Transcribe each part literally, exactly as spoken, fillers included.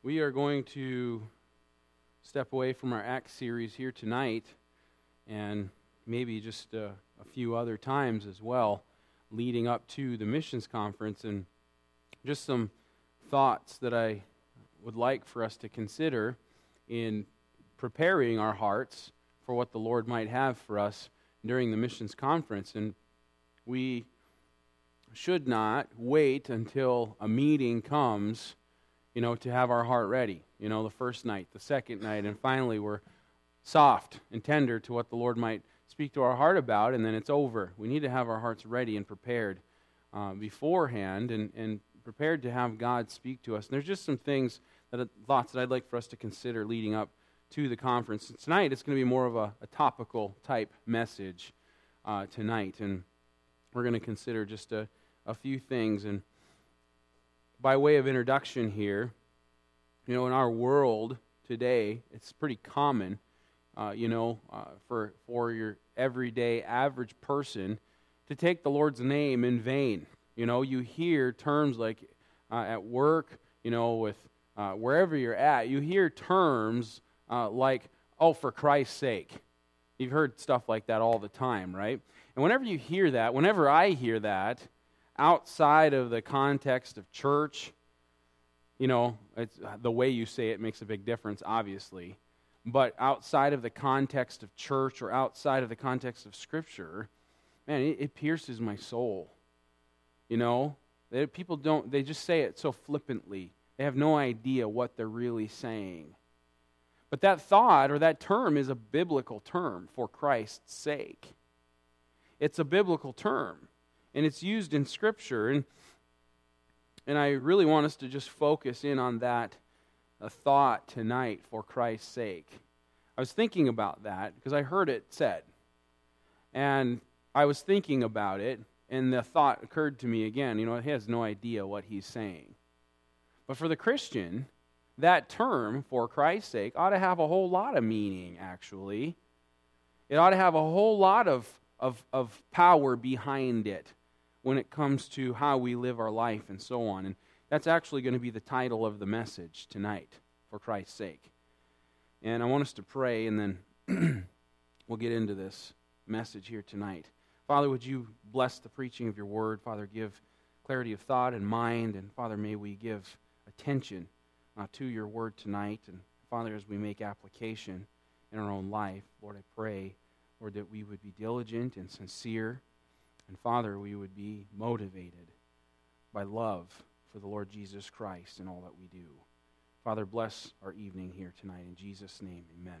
We are going to step away from our Acts series here tonight, and maybe just a, a few other times as well, leading up to the missions conference, and just some thoughts that I would like for us to consider in preparing our hearts for what the Lord might have for us during the missions conference. And we should not wait until a meeting comes, you know, to have our heart ready. You know, the first night, the second night, and finally we're soft and tender to what the Lord might speak to our heart about, and then it's over. We need to have our hearts ready and prepared uh, beforehand, and, and prepared to have God speak to us. And there's just some things, that thoughts that I'd like for us to consider leading up to the conference. And tonight, it's going to be more of a, a topical type message uh, tonight, and we're going to consider just a, a few things. And by way of introduction here, you know, in our world today, it's pretty common, uh, you know, uh, for for your everyday average person to take the Lord's name in vain. You know, you hear terms like uh, at work, you know, with uh, wherever you're at, you hear terms uh, like, oh, for Christ's sake. You've heard stuff like that all the time, right? And whenever you hear that, whenever I hear that, outside of the context of church, you know, it's, the way you say it makes a big difference, obviously. But outside of the context of church or outside of the context of Scripture, man, it, it pierces my soul. You know, they, people don't, they just say it so flippantly. They have no idea what they're really saying. But that thought or that term is a biblical term, for Christ's sake. It's a biblical term. And it's used in Scripture, and and I really want us to just focus in on that a thought tonight, for Christ's sake. I was thinking about that because I heard it said, and I was thinking about it, and the thought occurred to me again. You know, he has no idea what he's saying. But for the Christian, that term, for Christ's sake, ought to have a whole lot of meaning, actually. It ought to have a whole lot of of, of power behind it when it comes to how we live our life and so on. And that's actually going to be the title of the message tonight, for Christ's sake. And I want us to pray, and then we'll get into this message here tonight. Father, would you bless the preaching of your word? Father, give clarity of thought and mind. And Father, may we give attention uh, to your word tonight. And Father, as we make application in our own life, Lord, I pray, Lord, that we would be diligent and sincere. And Father, we would be motivated by love for the Lord Jesus Christ in all that we do. Father, bless our evening here tonight. In Jesus' name, amen.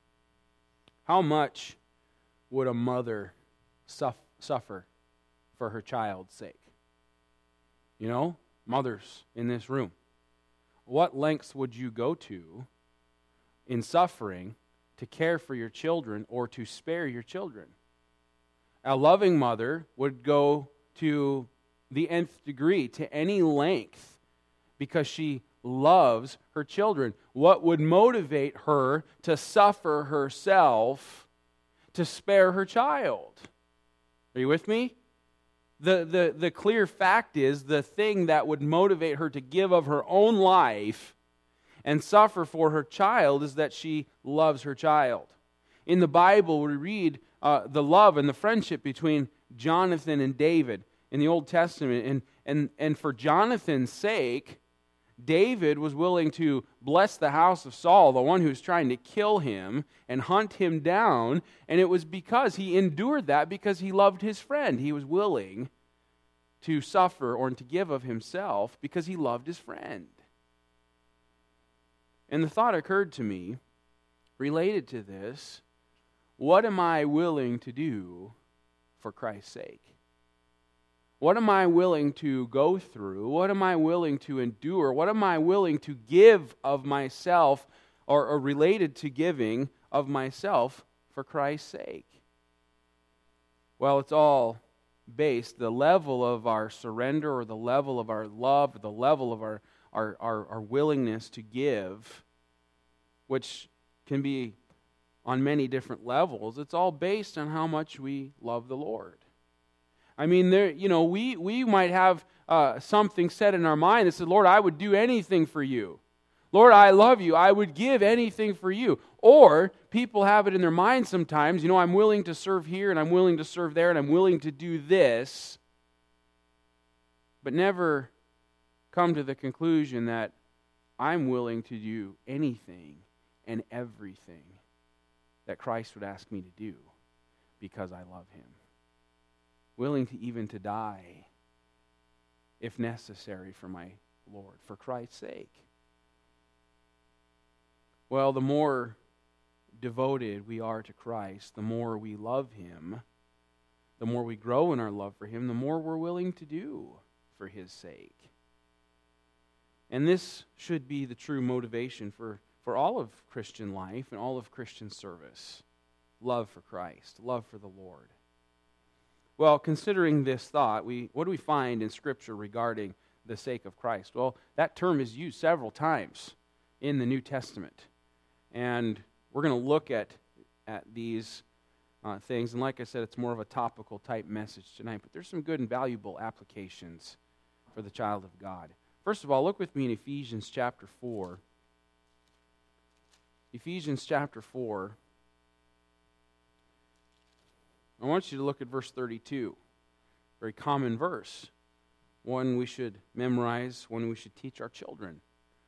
How much would a mother suff- suffer for her child's sake? You know, mothers in this room. What lengths would you go to in suffering to care for your children or to spare your children? A loving mother would go to the nth degree, to any length, because she loves her children. What would motivate her to suffer herself to spare her child? Are you with me? The, the, the clear fact is, the thing that would motivate her to give of her own life and suffer for her child is that she loves her child. In the Bible, we read Uh, the love and the friendship between Jonathan and David in the Old Testament. And, and, and for Jonathan's sake, David was willing to bless the house of Saul, the one who was trying to kill him and hunt him down. And it was because he endured that, because he loved his friend. He was willing to suffer or to give of himself because he loved his friend. And the thought occurred to me, related to this, what am I willing to do for Christ's sake? What am I willing to go through? What am I willing to endure? What am I willing to give of myself, or, or related to giving of myself for Christ's sake? Well, it's all based, the level of our surrender or the level of our love, or the level of our, our, our, our willingness to give, which can be on many different levels. It's all based on how much we love the Lord. I mean, there, you know, we, we might have uh, something set in our mind that says, Lord, I would do anything for you. Lord, I love you. I would give anything for you. Or people have it in their mind sometimes, you know, I'm willing to serve here and I'm willing to serve there and I'm willing to do this, but never come to the conclusion that I'm willing to do anything and everything that Christ would ask me to do because I love him. Willing to even to die, if necessary, for my Lord, for Christ's sake. Well, the more devoted we are to Christ, the more we love him, the more we grow in our love for him, the more we're willing to do for his sake. And this should be the true motivation for, for all of Christian life and all of Christian service. Love for Christ, love for the Lord. Well, considering this thought, we what do we find in Scripture regarding the sake of Christ? Well, that term is used several times in the New Testament. And we're going to look at, at these uh, things. And like I said, it's more of a topical type message tonight. But there's some good and valuable applications for the child of God. First of all, look with me in Ephesians chapter four. Ephesians chapter four. I want you to look at verse thirty-two. Very common verse. One we should memorize, one we should teach our children.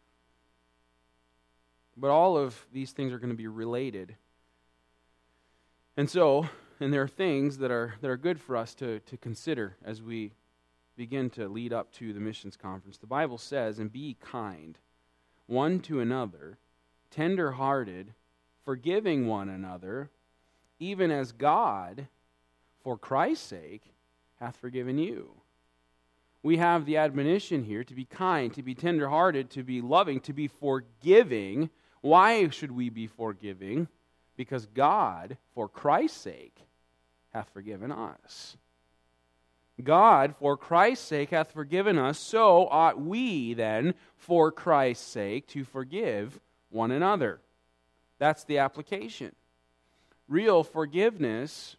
But all of these things are going to be related. And so, and there are things that are that are good for us to, to consider as we begin to lead up to the missions conference. The Bible says, and be kind one to another, tender-hearted, forgiving one another, even as God, for Christ's sake, hath forgiven you. We have the admonition here to be kind, to be tender-hearted, to be loving, to be forgiving. Why should we be forgiving? Because God, for Christ's sake, hath forgiven us. God, for Christ's sake, hath forgiven us, so ought we then, for Christ's sake, to forgive one another. That's the application. Real forgiveness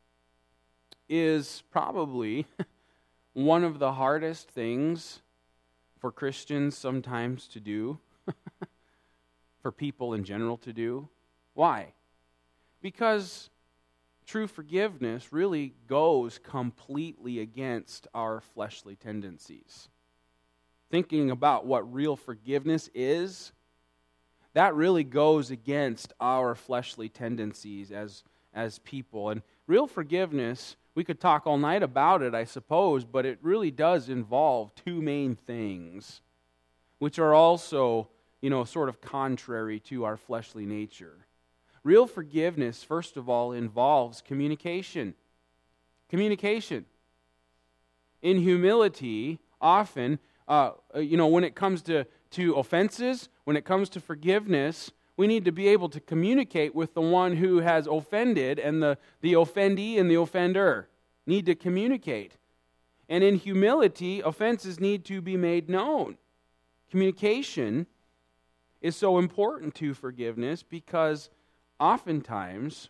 is probably one of the hardest things for Christians sometimes to do, for people in general to do. Why? Because true forgiveness really goes completely against our fleshly tendencies. Thinking about what real forgiveness is, that really goes against our fleshly tendencies as, as people. And real forgiveness, we could talk all night about it, I suppose, but it really does involve two main things, which are also, you know, sort of contrary to our fleshly nature. Real forgiveness, first of all, involves communication. Communication. In humility, often, uh, you know, when it comes to, to offenses, when it comes to forgiveness, we need to be able to communicate with the one who has offended, and the, the offendee and the offender need to communicate. And in humility, offenses need to be made known. Communication is so important to forgiveness because oftentimes,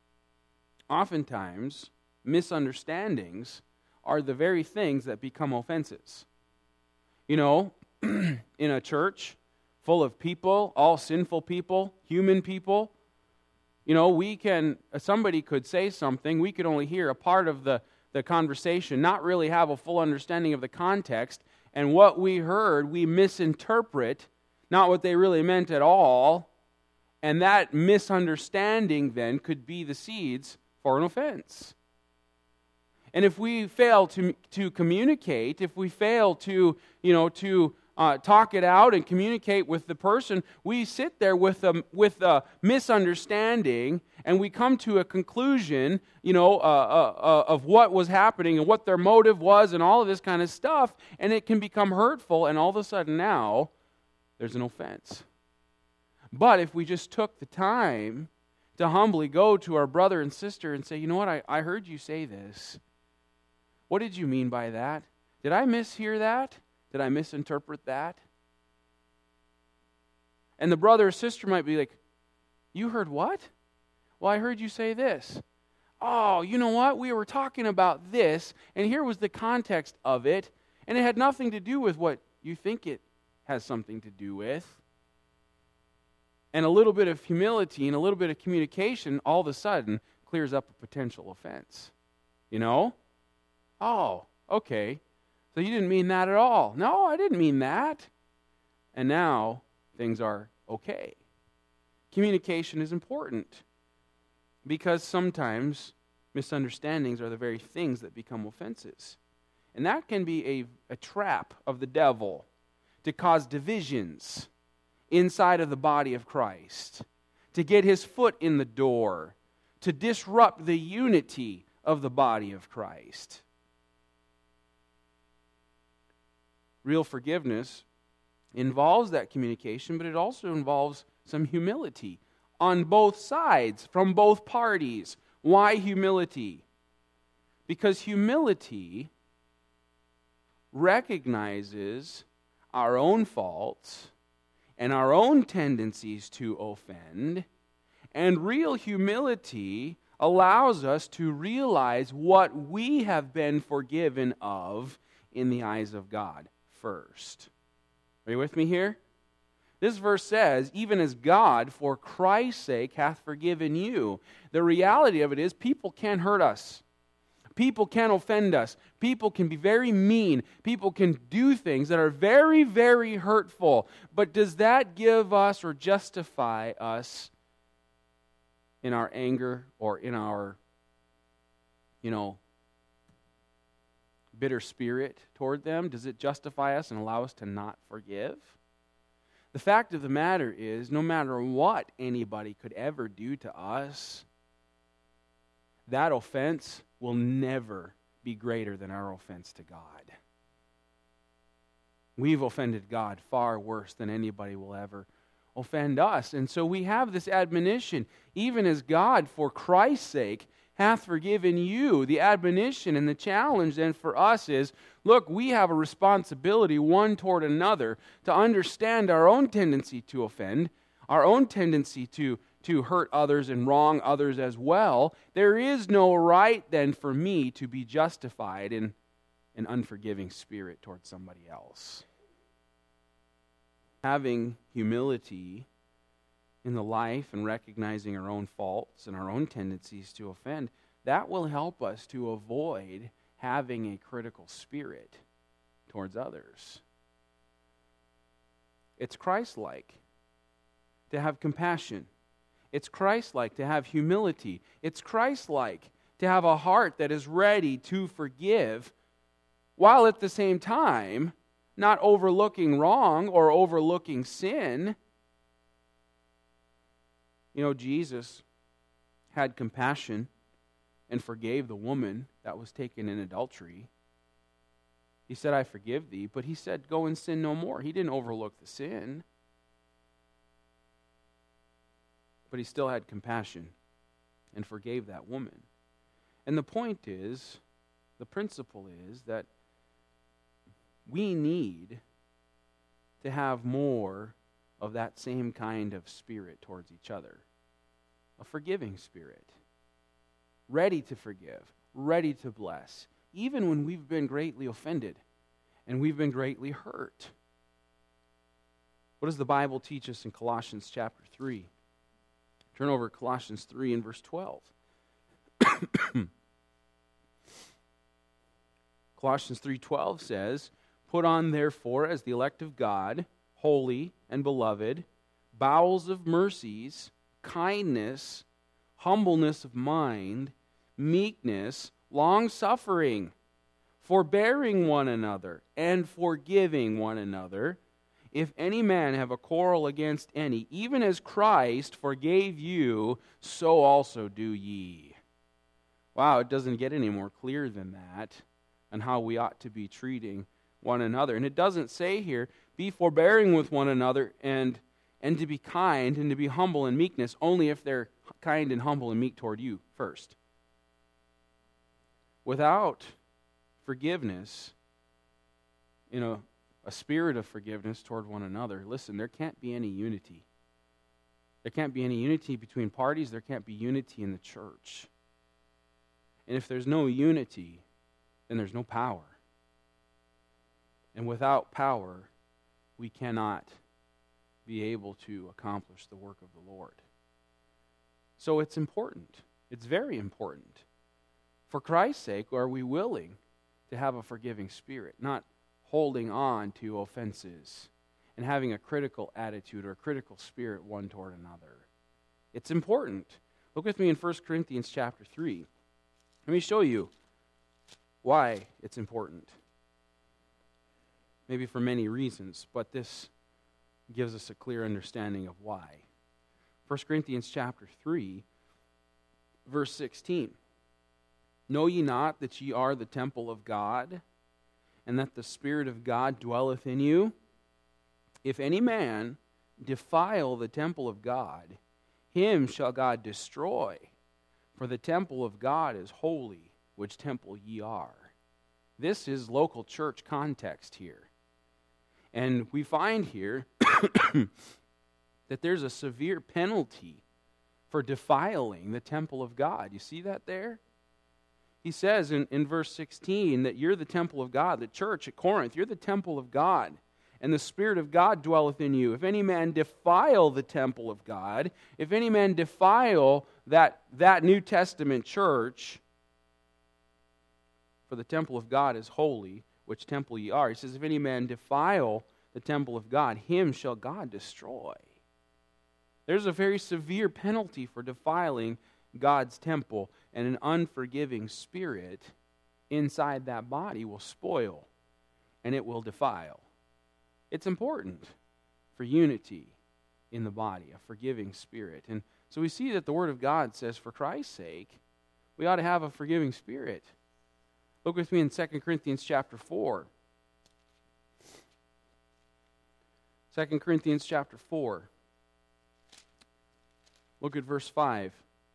oftentimes, misunderstandings are the very things that become offenses. You know, in a church full of people, all sinful people, human people, you know, we can, somebody could say something, we could only hear a part of the, the conversation, not really have a full understanding of the context, and what we heard, we misinterpret, not what they really meant at all, and that misunderstanding then could be the seeds for an offense. And if we fail to to communicate, if we fail to, you know, to uh, talk it out and communicate with the person, we sit there with a with a misunderstanding, and we come to a conclusion, you know, uh, uh, uh, of what was happening and what their motive was, and all of this kind of stuff, and it can become hurtful. And all of a sudden now, there's an offense. But if we just took the time to humbly go to our brother and sister and say, you know what, I, I heard you say this. What did you mean by that? Did I mishear that? Did I misinterpret that? And the brother or sister might be like, you heard what? Well, I heard you say this. Oh, you know what? We were talking about this, and here was the context of it, and it had nothing to do with what you think it has something to do with. And a little bit of humility and a little bit of communication all of a sudden clears up a potential offense. You know? Oh, okay. So you didn't mean that at all. No, I didn't mean that. And now things are okay. Communication is important because sometimes misunderstandings are the very things that become offenses. And that can be a, a trap of the devil to cause divisions inside of the body of Christ, to get his foot in the door, to disrupt the unity of the body of Christ. Real forgiveness involves that communication, but it also involves some humility on both sides, from both parties. Why humility? Because humility recognizes our own faults and our own tendencies to offend, and real humility allows us to realize what we have been forgiven of in the eyes of God first. Are you with me here? This verse says, even as God, for Christ's sake, hath forgiven you. The reality of it is, people can hurt us. People can offend us. People can be very mean. People can do things that are very, very hurtful. But does that give us or justify us in our anger or in our, you know, bitter spirit toward them? Does it justify us and allow us to not forgive? The fact of the matter is, no matter what anybody could ever do to us, that offense will never be greater than our offense to God. We've offended God far worse than anybody will ever offend us. And so we have this admonition, even as God, for Christ's sake, hath forgiven you. The admonition and the challenge then for us is, look, we have a responsibility one toward another to understand our own tendency to offend, our own tendency to, to hurt others and wrong others as well. There is no right then for me to be justified in an unforgiving spirit towards somebody else. Having humility in the life and recognizing our own faults and our own tendencies to offend, that will help us to avoid having a critical spirit towards others. It's Christ-like to have compassion. It's Christ-like to have humility. It's Christ-like to have a heart that is ready to forgive, while at the same time not overlooking wrong or overlooking sin. You know, Jesus had compassion and forgave the woman that was taken in adultery. He said, I forgive thee, but he said, go and sin no more. He didn't overlook the sin. But he still had compassion and forgave that woman. And the point is, the principle is that we need to have more of that same kind of spirit towards each other. A forgiving spirit. Ready to forgive. Ready to bless. Even when we've been greatly offended and we've been greatly hurt. What does the Bible teach us in Colossians chapter three? Turn over to Colossians three and verse twelve. Colossians three twelve says, put on therefore as the elect of God, holy and beloved, bowels of mercies, kindness, humbleness of mind, meekness, long-suffering, forbearing one another, and forgiving one another. If any man have a quarrel against any, even as Christ forgave you, so also do ye. Wow, it doesn't get any more clear than that on how we ought to be treating one another. And it doesn't say here, be forbearing with one another and and to be kind and to be humble in meekness, only if they're kind and humble and meek toward you first. Without forgiveness, you know, a spirit of forgiveness toward one another, listen, there can't be any unity. There can't be any unity between parties. There can't be unity in the church. And if there's no unity, then there's no power. And without power, we cannot be able to accomplish the work of the Lord. So it's important. It's very important. For Christ's sake, are we willing to have a forgiving spirit, not holding on to offenses and having a critical attitude or a critical spirit one toward another? It's important. Look with me in First Corinthians chapter three. Let me show you why it's important. Maybe for many reasons, but this gives us a clear understanding of why. First Corinthians chapter three, verse sixteen. Know ye not that ye are the temple of God, and that the Spirit of God dwelleth in you? If any man defile the temple of God, him shall God destroy. For the temple of God is holy, which temple ye are. This is local church context here. And we find here that there's a severe penalty for defiling the temple of God. You see that there? He says in, in verse sixteen that you're the temple of God, the church at Corinth, you're the temple of God, and the Spirit of God dwelleth in you. If any man defile the temple of God, if any man defile that, that New Testament church, for the temple of God is holy, which temple ye are. He says, if any man defile the temple of God, him shall God destroy. There's a very severe penalty for defiling God's temple, and an unforgiving spirit inside that body will spoil, and it will defile. It's important for unity in the body, a forgiving spirit. And so we see that the Word of God says, for Christ's sake, we ought to have a forgiving spirit. Look with me in Second Corinthians chapter four. Second Corinthians chapter four. Look at verse five.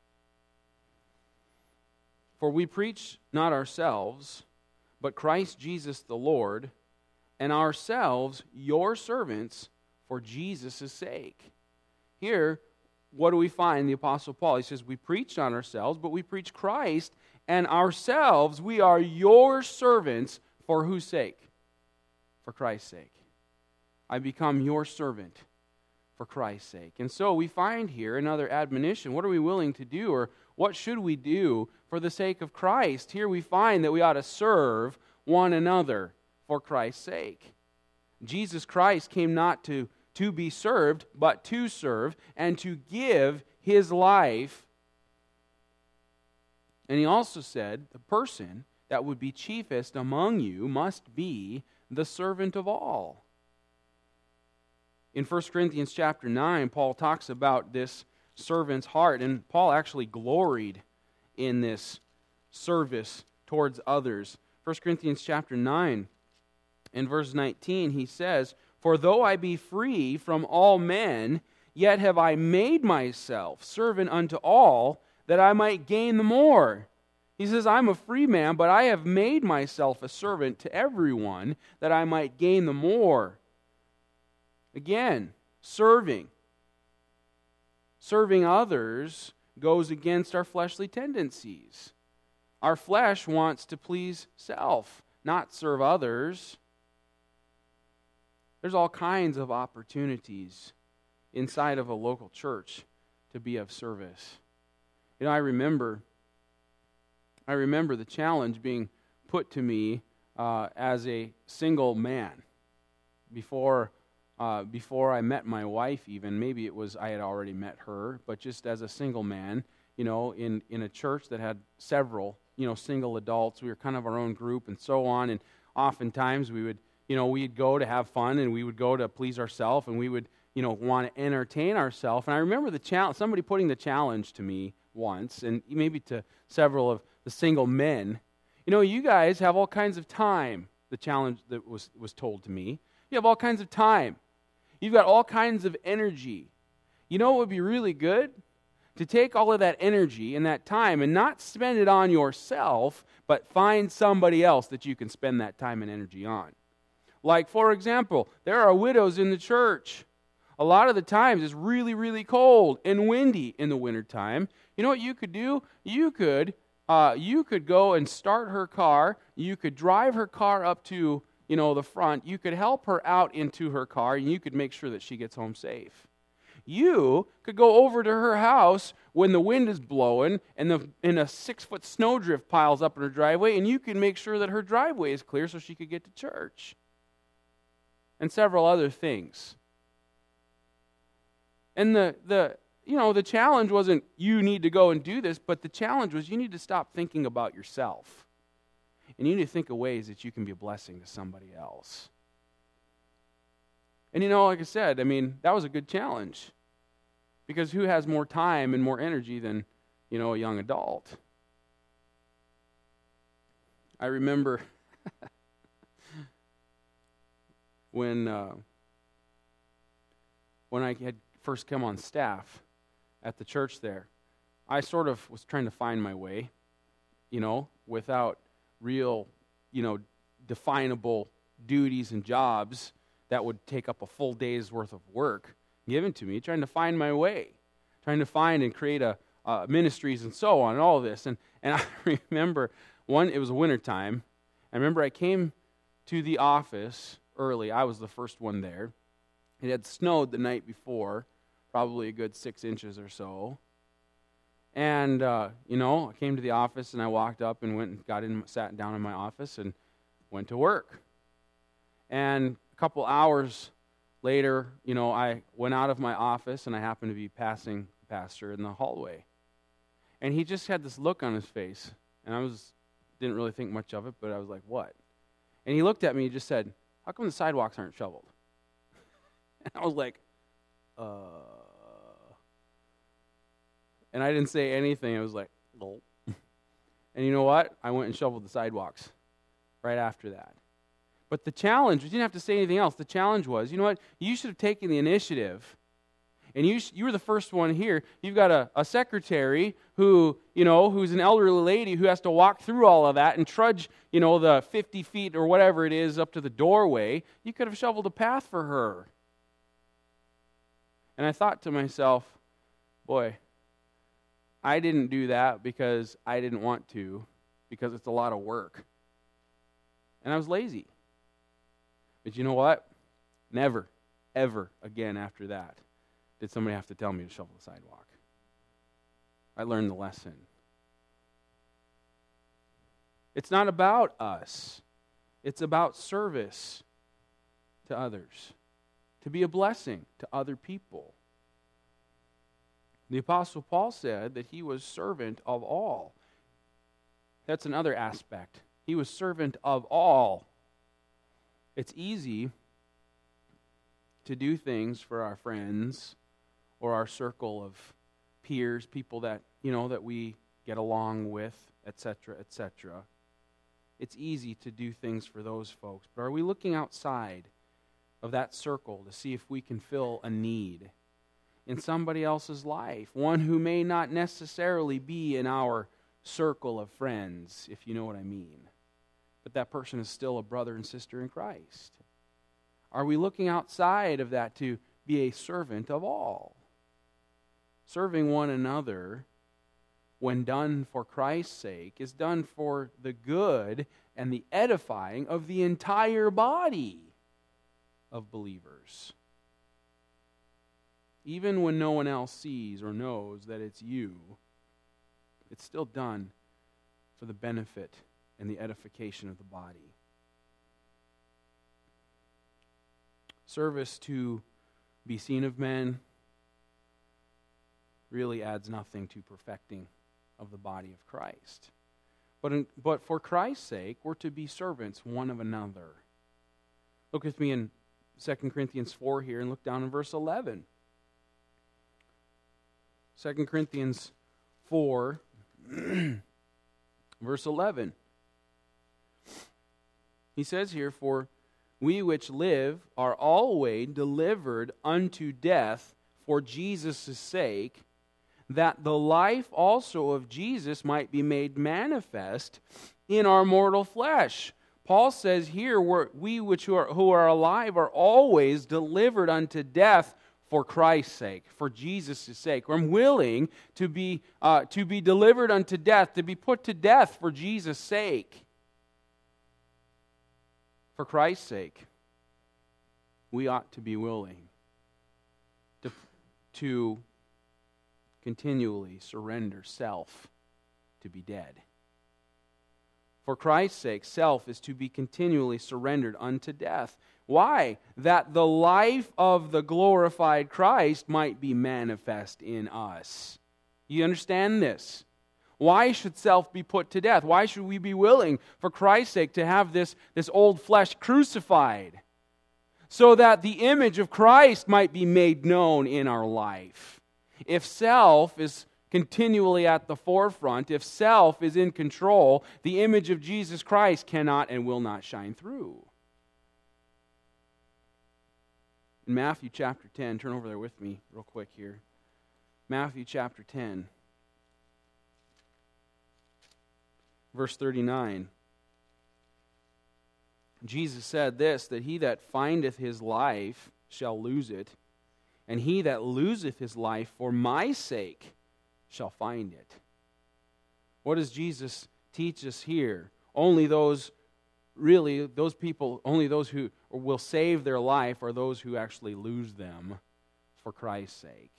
For we preach not ourselves, but Christ Jesus the Lord, and ourselves your servants for Jesus' sake. Here, what do we find? The Apostle Paul, he says, we preach not ourselves, but we preach Christ, and ourselves, we are your servants for whose sake? For Christ's sake. I become your servant for Christ's sake. And so we find here another admonition. What are we willing to do, or what should we do for the sake of Christ? Here we find that we ought to serve one another for Christ's sake. Jesus Christ came not to, to be served, but to serve and to give his life. And he also said, the person that would be chiefest among you must be the servant of all. In First Corinthians chapter nine, Paul talks about this servant's heart, and Paul actually gloried in this service towards others. First Corinthians chapter nine, in verse nineteen, he says, for though I be free from all men, yet have I made myself servant unto all, that I might gain the more. He says, I'm a free man, but I have made myself a servant to everyone, that I might gain the more. Again, serving. Serving others goes against our fleshly tendencies. Our flesh wants to please self, not serve others. There's all kinds of opportunities inside of a local church to be of service. You know, I remember, I remember the challenge being put to me uh, as a single man before. Uh, before I met my wife even, maybe it was I had already met her, but just as a single man, you know, in, in a church that had several, you know, single adults, we were kind of our own group and so on, and oftentimes we would, you know, we'd go to have fun, and we would go to please ourselves, and we would, you know, want to entertain ourselves. And I remember the challenge, somebody putting the challenge to me once, and maybe to several of the single men, you know, you guys have all kinds of time, the challenge that was, was told to me. You have all kinds of time. You've got all kinds of energy. You know what would be really good? To take all of that energy and that time and not spend it on yourself, but find somebody else that you can spend that time and energy on. Like, for example, there are widows in the church. A lot of the times it's really, really cold and windy in the wintertime. You know what you could do? You could, uh, you could go and start her car. You could drive her car up to you know, the front, you could help her out into her car, and you could make sure that she gets home safe. You could go over to her house when the wind is blowing and, the, and a six-foot snowdrift piles up in her driveway, and you can make sure that her driveway is clear so she could get to church. And several other things. And the, the you know, the challenge wasn't you need to go and do this, but the challenge was you need to stop thinking about yourself. And you need to think of ways that you can be a blessing to somebody else. And you know, like I said, I mean, that was a good challenge. Because who has more time and more energy than, you know, a young adult? I remember when uh, when I had first come on staff at the church there, I sort of was trying to find my way, you know, without real, you know, definable duties and jobs that would take up a full day's worth of work given to me, trying to find my way, trying to find and create a uh, ministries and so on, and all of this. And, and I remember one, it was wintertime. I remember I came to the office early. I was the first one there. It had snowed the night before, probably a good six inches or so. And, uh, you know, I came to the office and I walked up and went and got in, sat down in my office and went to work. And a couple hours later, you know, I went out of my office and I happened to be passing the pastor in the hallway. And he just had this look on his face. And I was didn't really think much of it, but I was like, what? And he looked at me and just said, how come the sidewalks aren't shoveled? And I was like, uh... And I didn't say anything. I was like, no. And you know what? I went and shoveled the sidewalks right after that. But the challenge, you didn't have to say anything else. The challenge was, you know what? You should have taken the initiative. And you you were the first one here. You've got a, a secretary who, you know, who's an elderly lady who has to walk through all of that and trudge, you know, the fifty feet or whatever it is up to the doorway. You could have shoveled a path for her. And I thought to myself, boy, I didn't do that because I didn't want to, because it's a lot of work. And I was lazy. But you know what? Never, ever again after that did somebody have to tell me to shovel the sidewalk. I learned the lesson. It's not about us. It's about service to others, to be a blessing to other people. The Apostle Paul said that he was servant of all. That's another aspect. He was servant of all. It's easy to do things for our friends or our circle of peers, people that, you know, that we get along with, et cetera, et cetera. It's easy to do things for those folks. But are we looking outside of that circle to see if we can fill a need in somebody else's life, one who may not necessarily be in our circle of friends, if you know what I mean, but that person is still a brother and sister in Christ? Are we looking outside of that to be a servant of all? Serving one another, when done for Christ's sake, is done for the good and the edifying of the entire body of believers. Even when no one else sees or knows that it's you, it's still done for the benefit and the edification of the body. Service to be seen of men really adds nothing to perfecting of the body of Christ. But, in, but for Christ's sake, we're to be servants one of another. Look with me in Second Corinthians four here and look down in verse eleven. Second Corinthians four, verse eleven. He says here, for we which live are always delivered unto death for Jesus' sake, that the life also of Jesus might be made manifest in our mortal flesh. Paul says here, we're, we which are, who are alive are always delivered unto death for Christ's sake, for Jesus' sake. I'm willing to be, uh, to be delivered unto death, to be put to death for Jesus' sake. For Christ's sake, we ought to be willing to, to continually surrender self to be dead. For Christ's sake, self is to be continually surrendered unto death. Why? That the life of the glorified Christ might be manifest in us. You understand this? Why should self be put to death? Why should we be willing, for Christ's sake, to have this, this old flesh crucified? So that the image of Christ might be made known in our life. If self is continually at the forefront, if self is in control, the image of Jesus Christ cannot and will not shine through. In Matthew chapter ten, turn over there with me real quick here. Matthew chapter ten, verse thirty-nine. Jesus said this, that he that findeth his life shall lose it, and he that loseth his life for my sake shall find it. What does Jesus teach us here? Only those, really, those people, only those who will save their life are those who actually lose them for Christ's sake.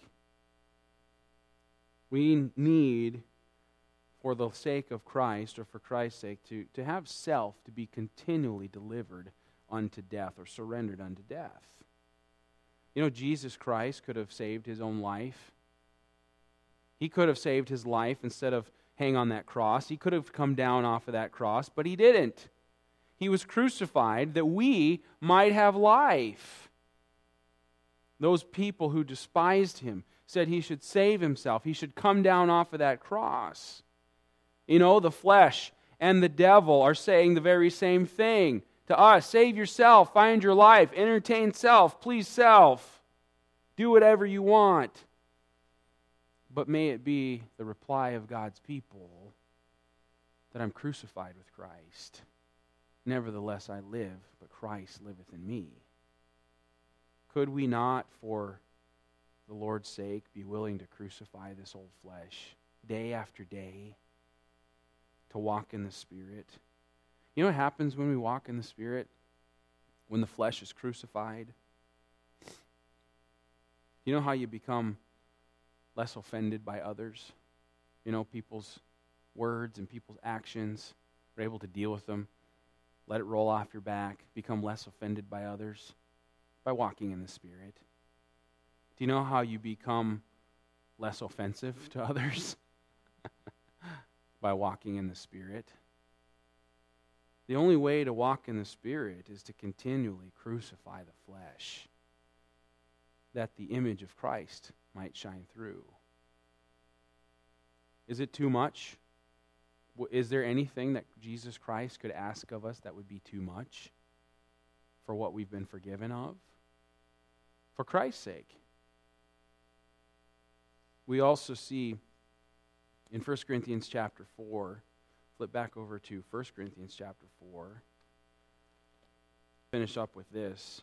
We need, for the sake of Christ, or for Christ's sake, to, to have self to be continually delivered unto death, or surrendered unto death. You know, Jesus Christ could have saved his own life. He could have saved his life instead of hang on that cross. He could have come down off of that cross, but he didn't. He was crucified that we might have life. Those people who despised him said he should save himself. He should come down off of that cross. You know, the flesh and the devil are saying the very same thing to us. Save yourself, find your life, entertain self, please self. Do whatever you want. But may it be the reply of God's people that I'm crucified with Christ. Nevertheless I live, but Christ liveth in me. Could we not, for the Lord's sake, be willing to crucify this old flesh day after day, to walk in the Spirit? You know what happens when we walk in the Spirit? When the flesh is crucified? You know how you become less offended by others? You know, people's words and people's actions. You're able to deal with them. Let it roll off your back. Become less offended by others by walking in the Spirit. Do you know how you become less offensive to others? By walking in the Spirit. The only way to walk in the Spirit is to continually crucify the flesh, that the image of Christ might shine through. Is it too much? Is there anything that Jesus Christ could ask of us that would be too much for what we've been forgiven of? For Christ's sake. We also see in First Corinthians chapter four, flip back over to First Corinthians chapter four, finish up with this.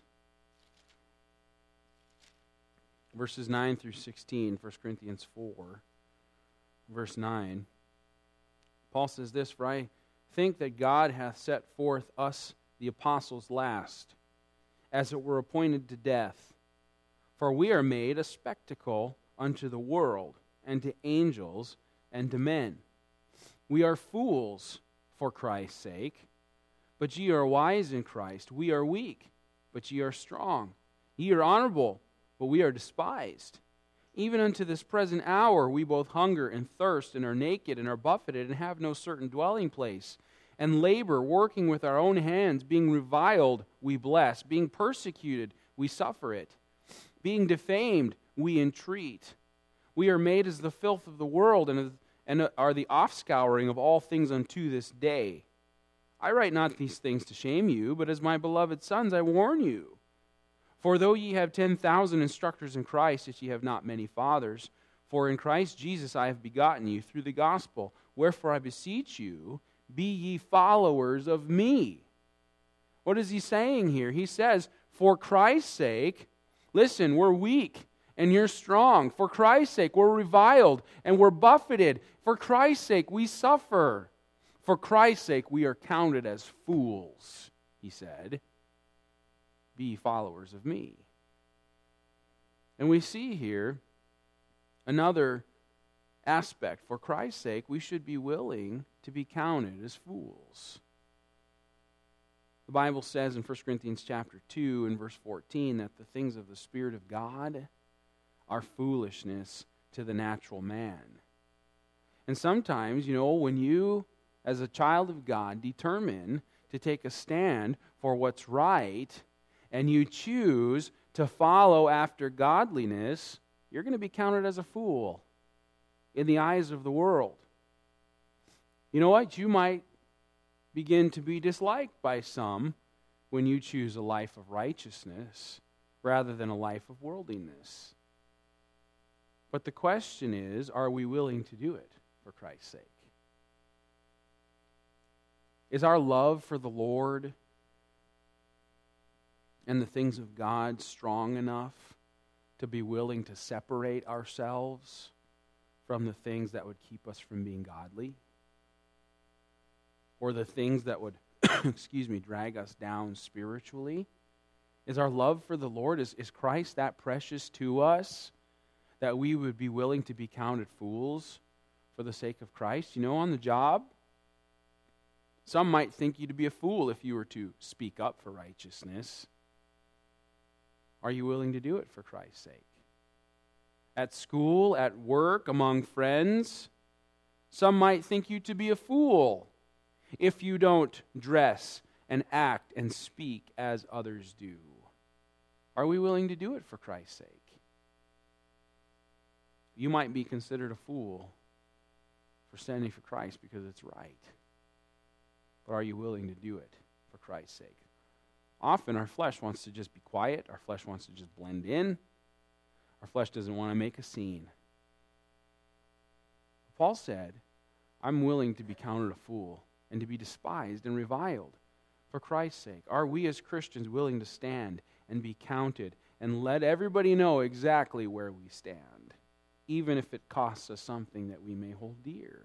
Verses nine through sixteen, First Corinthians four, verse nine. Paul says this, for I think that God hath set forth us, the apostles, last, as it were appointed to death. For we are made a spectacle unto the world, and to angels, and to men. We are fools for Christ's sake, but ye are wise in Christ. We are weak, but ye are strong. Ye are honorable, but we are despised. Even unto this present hour we both hunger and thirst, and are naked, and are buffeted, and have no certain dwelling place, and labor, working with our own hands, being reviled, we bless, being persecuted, we suffer it, being defamed, we entreat. We are made as the filth of the world, and, and are the offscouring of all things unto this day. I write not these things to shame you, but as my beloved sons I warn you. For though ye have ten thousand instructors in Christ, yet ye have not many fathers. For in Christ Jesus I have begotten you through the gospel. Wherefore I beseech you, be ye followers of me. What is he saying here? He says, for Christ's sake, listen, we're weak and you're strong. For Christ's sake, we're reviled and we're buffeted. For Christ's sake, we suffer. For Christ's sake, we are counted as fools, he he said, be followers of me. And we see here another aspect. For Christ's sake, we should be willing to be counted as fools. The Bible says in First Corinthians chapter two and verse fourteen that the things of the Spirit of God are foolishness to the natural man. And sometimes, you know, when you, as a child of God, determine to take a stand for what's right, and you choose to follow after godliness, you're going to be counted as a fool in the eyes of the world. You know what? You might begin to be disliked by some when you choose a life of righteousness rather than a life of worldliness. But the question is, are we willing to do it for Christ's sake? Is our love for the Lord and the things of God strong enough to be willing to separate ourselves from the things that would keep us from being godly? Or the things that would, excuse me, drag us down spiritually? Is our love for the Lord, is, is Christ that precious to us that we would be willing to be counted fools for the sake of Christ? You know, on the job, some might think you to be a fool if you were to speak up for righteousness. Are you willing to do it for Christ's sake? At school, at work, among friends, some might think you to be a fool if you don't dress and act and speak as others do. Are we willing to do it for Christ's sake? You might be considered a fool for standing for Christ because it's right. But are you willing to do it for Christ's sake? Often our flesh wants to just be quiet. Our flesh wants to just blend in. Our flesh doesn't want to make a scene. Paul said, I'm willing to be counted a fool and to be despised and reviled for Christ's sake. Are we as Christians willing to stand and be counted and let everybody know exactly where we stand, even if it costs us something that we may hold dear?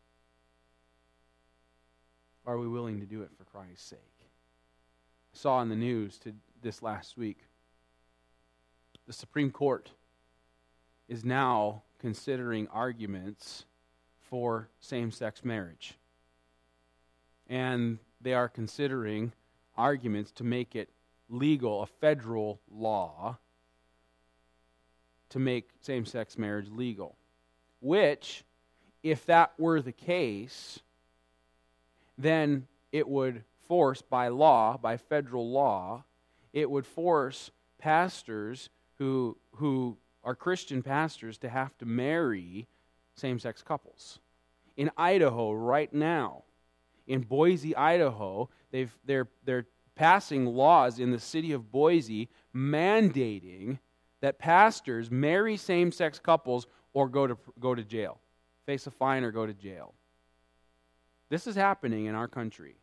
Are we willing to do it for Christ's sake? I saw in the news to this last week, the Supreme Court is now considering arguments for same-sex marriage. And they are considering arguments to make it legal, a federal law, to make same-sex marriage legal. Which, if that were the case, then it would force, by law, by federal law, it would force pastors who who are Christian pastors to have to marry same-sex couples. In Idaho right now, in Boise, Idaho, they've they're they're passing laws in the city of Boise mandating that pastors marry same-sex couples or go to go to jail, face a fine or go to jail. This is happening in our country.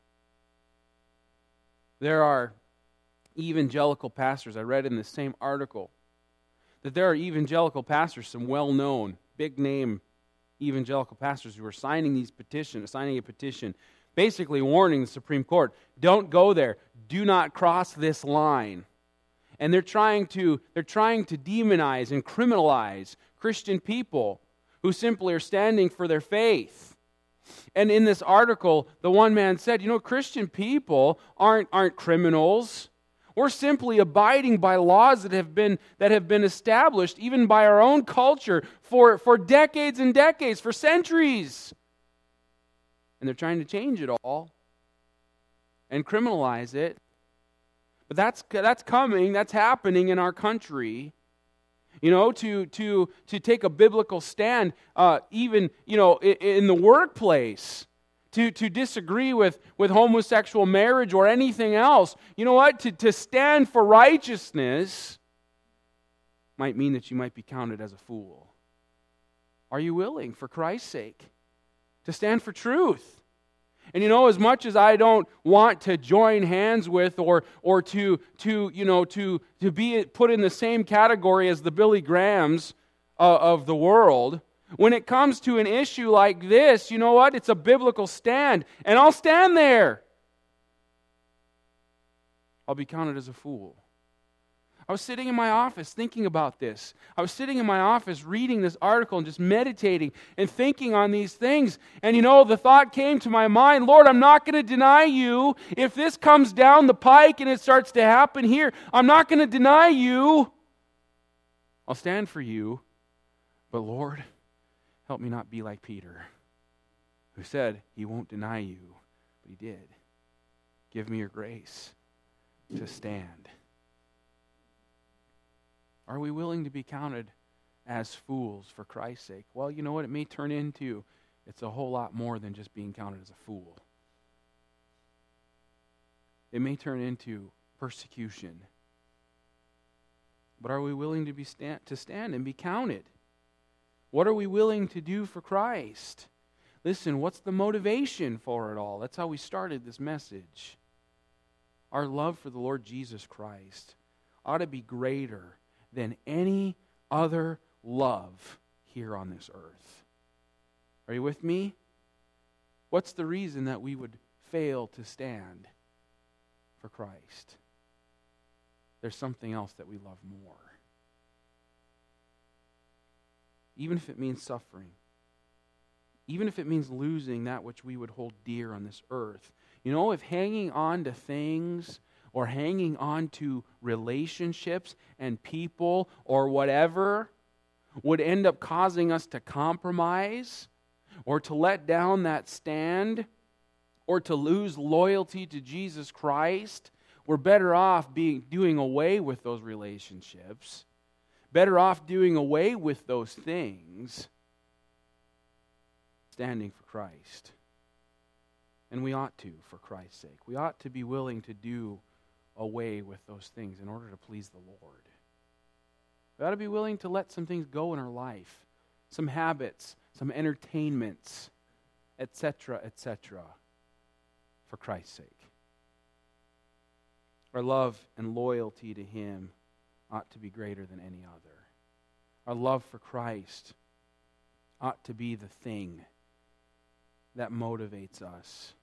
There are evangelical pastors, I read in the same article, that there are evangelical pastors, some well-known, big-name evangelical pastors who are signing these petitions, signing a petition, basically warning the Supreme Court, don't go there, do not cross this line. And they're trying to, they're trying to demonize and criminalize Christian people who simply are standing for their faith. And in this article, the one man said, you know, Christian people aren't aren't criminals. We're simply abiding by laws that have been that have been established even by our own culture for, for decades and decades, for centuries. And they're trying to change it all and criminalize it. But that's that's coming, that's happening in our country. You know, to to to take a biblical stand, uh, even, you know, in, in the workplace, to, to disagree with, with homosexual marriage or anything else. You know what? To, to stand for righteousness might mean that you might be counted as a fool. Are you willing, for Christ's sake, to stand for truth? And you know, as much as I don't want to join hands with or or to to you know to to be put in the same category as the Billy Grahams uh, of the world, when it comes to an issue like this, you know what? It's a biblical stand, and I'll stand there. I'll be counted as a fool. I was sitting in my office thinking about this. I was sitting in my office reading this article and just meditating and thinking on these things. And you know, the thought came to my mind, Lord, I'm not going to deny you. If this comes down the pike and it starts to happen here, I'm not going to deny you. I'll stand for you. But Lord, help me not be like Peter, who said he won't deny you, but he did. Give me your grace to stand. Are we willing to be counted as fools for Christ's sake? Well, you know what it may turn into? It's a whole lot more than just being counted as a fool. It may turn into persecution. But are we willing to be stand, to stand and be counted? What are we willing to do for Christ? Listen, what's the motivation for it all? That's how we started this message. Our love for the Lord Jesus Christ ought to be greater than any other love here on this earth. Are you with me? What's the reason that we would fail to stand for Christ? There's something else that we love more. Even if it means suffering. Even if it means losing that which we would hold dear on this earth. You know, if hanging on to things or hanging on to relationships and people or whatever would end up causing us to compromise or to let down that stand or to lose loyalty to Jesus Christ, we're better off being doing away with those relationships, better off doing away with those things, standing for Christ. And we ought to, for Christ's sake. We ought to be willing to do away with those things in order to please the Lord. We ought to be willing to let some things go in our life, some habits, some entertainments, et cetera, et cetera, for Christ's sake. Our love and loyalty to Him ought to be greater than any other. Our love for Christ ought to be the thing that motivates us.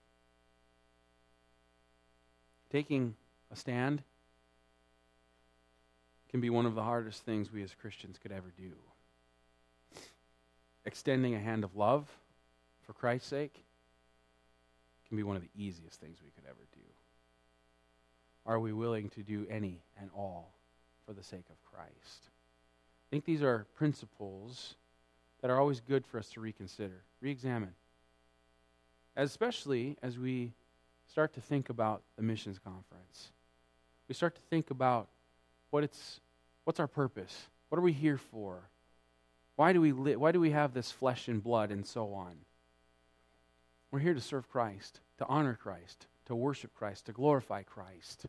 Taking a stand can be one of the hardest things we as Christians could ever do. Extending a hand of love for Christ's sake can be one of the easiest things we could ever do. Are we willing to do any and all for the sake of Christ? I think these are principles that are always good for us to reconsider, re-examine. Especially as we start to think about the missions conference. We start to think about what it's, what's our purpose? What are we here for? Why do we li- why do we have this flesh and blood and so on? We're here to serve Christ, to honor Christ, to worship Christ, to glorify Christ.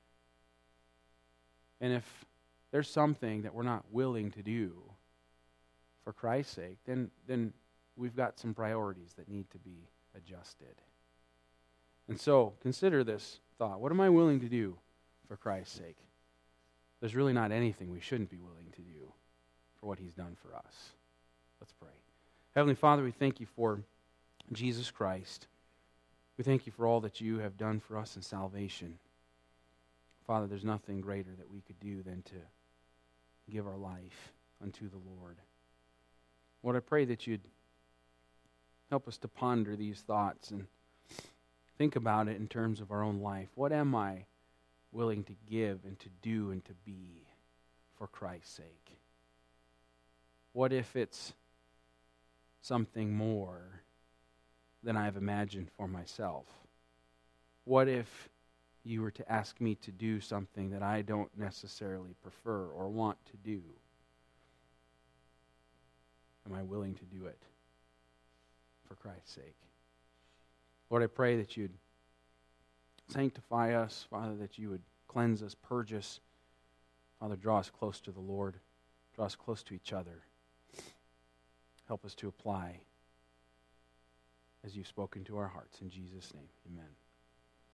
And if there's something that we're not willing to do for Christ's sake, then, then we've got some priorities that need to be adjusted. And so, consider this thought. What am I willing to do for Christ's sake? There's really not anything we shouldn't be willing to do for what He's done for us. Let's pray. Heavenly Father, we thank You for Jesus Christ. We thank You for all that You have done for us in salvation. Father, there's nothing greater that we could do than to give our life unto the Lord. Lord, I pray that You'd help us to ponder these thoughts and think about it in terms of our own life. What am I willing to give and to do and to be for Christ's sake? What if it's something more than I've imagined for myself? What if You were to ask me to do something that I don't necessarily prefer or want to do? Am I willing to do it for Christ's sake? Lord, I pray that You'd sanctify us, Father, that You would cleanse us, purge us. Father, draw us close to the Lord. Draw us close to each other. Help us to apply as You've spoken to our hearts. In Jesus' name, amen.